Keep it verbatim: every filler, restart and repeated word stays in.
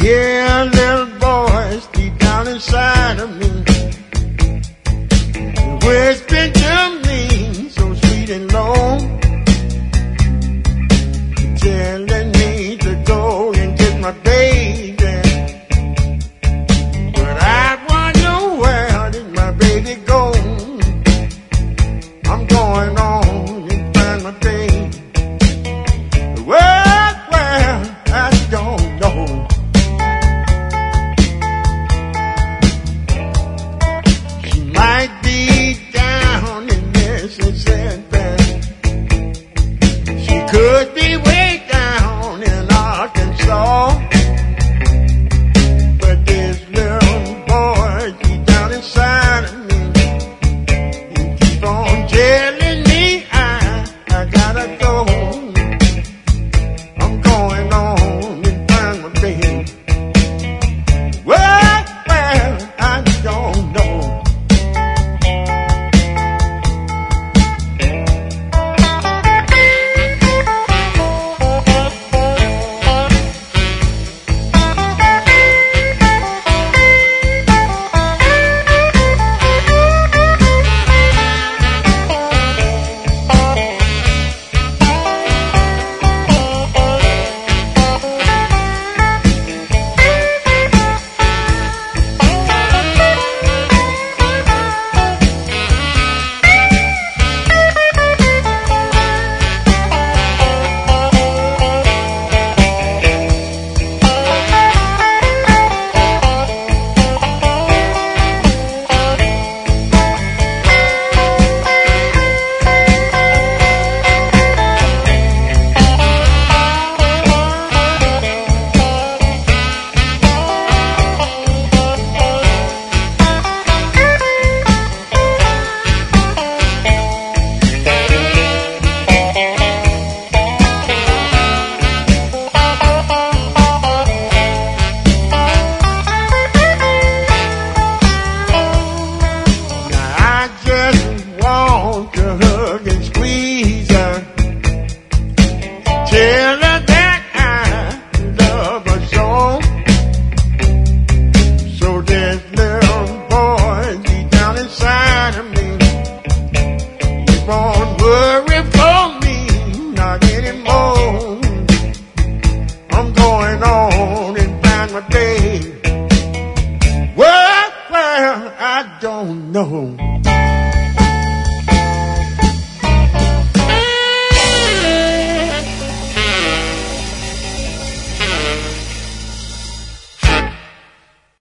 hear little voice deep down inside of me, whispering to me so sweet and low, telling me to go and get my baby. But I wonder where did my baby go? I'm going on and find my baby. Well, well, I don't know. She might be down in Mississippi. She could be way down in Arkansas. But this little boy deep down inside of me, he keep on telling me I, I gotta go. I'm going on and find my baby. Well, well, I don't know. Tell her that I love her so. So this little boy deep down inside of me, he won't worry for me, not anymore. I'm going on and find my baby. Well, well, I don't know.